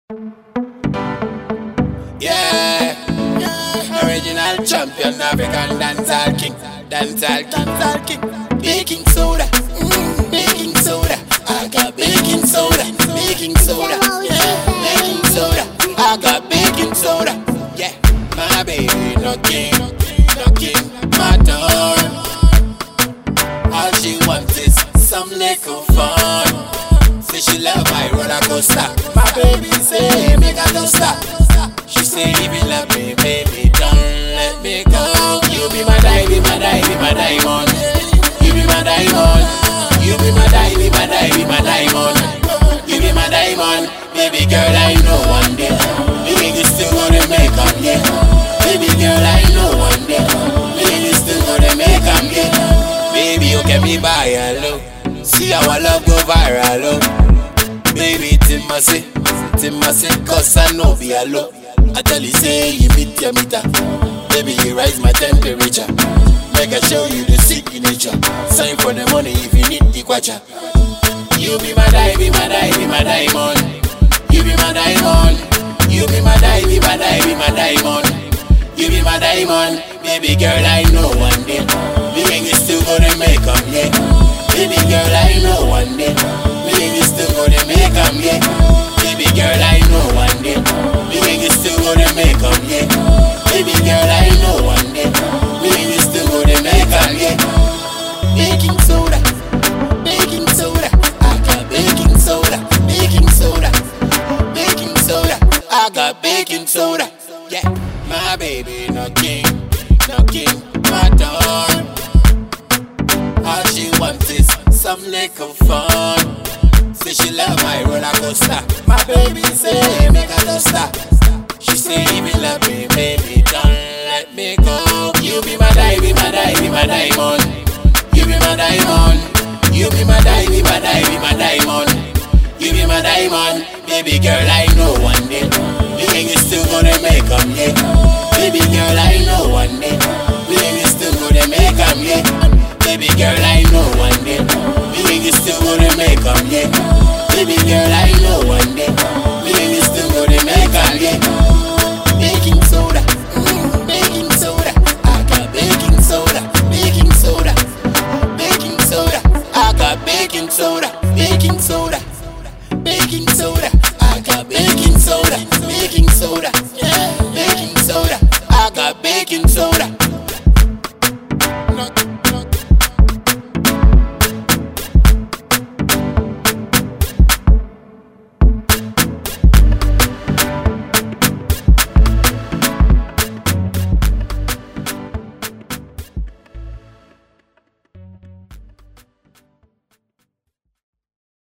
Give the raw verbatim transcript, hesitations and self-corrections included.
Yeah, yeah. Original champion, African dancehall king, dancehall king, dancehall king. Baking soda, mm, baking soda. I got baking soda, baking soda, yeah, baking soda. I got baking soda, yeah. My baby, no king, no king, my turn. All she wants is some little fun. Say she love my roller coaster. My baby say make her don't stop. She say if you love me, baby, don't let me go. You be my die, be my die, be my diamond. You be my diamond. You be my die, be my die, be my diamond. You be my diamond. Baby girl, I know one day me and you still gonna make up, yeah. Baby girl, I know one day me and you still gonna make up, yeah. Baby, you get me by hello. See our love go viral, oh. Baby, Timasi, Timasi, cause I know be alone. I tell you, say you meet your meter. Baby, you rise my temperature. Make I show you the signature. Sign for the money if you need the kwacha. You be my die, be my die, be my diamond. You be my diamond. You be my die, be my die, be my diamond. You be my diamond. Baby girl, I know one day me and you still gonna make up, yeah. Baby girl, I know one day me and you still gonna make up, yeah. Baby girl, I know one day me and you still gonna make up, yeah. Baby girl, I know one day me and you still gonna make up, yeah. Baking soda, baking soda. I got baking soda, baking soda, baking soda. I got baking soda, yeah. My baby, no king, no king, my darling. All she wants is some little fun. Say she love my roller coaster. My baby say make her don't stop. She say if you love me, baby, don't let me go. You be my die, be my die, be my diamond. You be my diamond. You be my die, be my die, be my diamond. You be my diamond. Baby girl, I know one day me and you still gonna make up, yeah. Baby girl, I know one day me and you still gonna make up, yeah. Baby girl, I know one day me and you still gonna make up, yeah. Baby girl, I know one day